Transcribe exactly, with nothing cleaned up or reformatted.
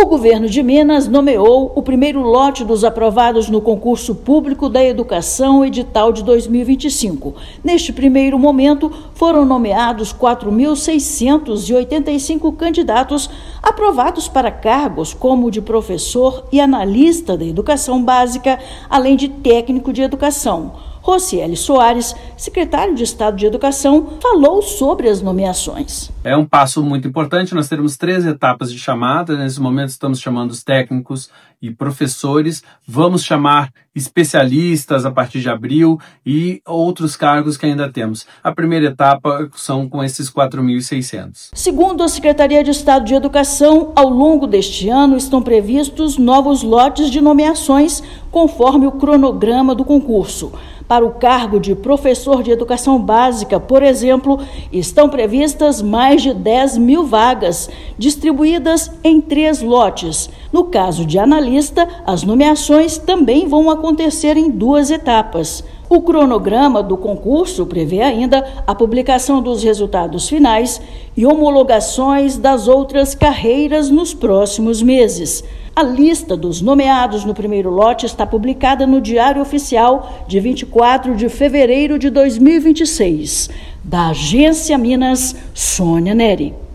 O governo de Minas nomeou o primeiro lote dos aprovados no concurso público da educação edital de dois mil e vinte e cinco. Neste primeiro momento, foram nomeados quatro mil seiscentos e oitenta e cinco candidatos aprovados para cargos como de professor e analista da educação básica, além de técnico de educação. Rocieli Soares, secretário de Estado de Educação, falou sobre as nomeações. É um passo muito importante, nós teremos três etapas de chamada. Nesse momento estamos chamando os técnicos e professores, vamos chamar especialistas a partir de abril e outros cargos que ainda temos. A primeira etapa são com esses quatro mil e seiscentos. Segundo a Secretaria de Estado de Educação, ao longo deste ano estão previstos novos lotes de nomeações, conforme o cronograma do concurso. Para o cargo de professor de educação básica, por exemplo, estão previstas mais de dez mil vagas, distribuídas em três lotes. No caso de analista, as nomeações também vão acontecer em duas etapas. O cronograma do concurso prevê ainda a publicação dos resultados finais e homologações das outras carreiras nos próximos meses. A lista dos nomeados no primeiro lote está publicada no Diário Oficial de vinte e quatro de fevereiro de dois mil e vinte e seis. Da Agência Minas, Sônia Neri.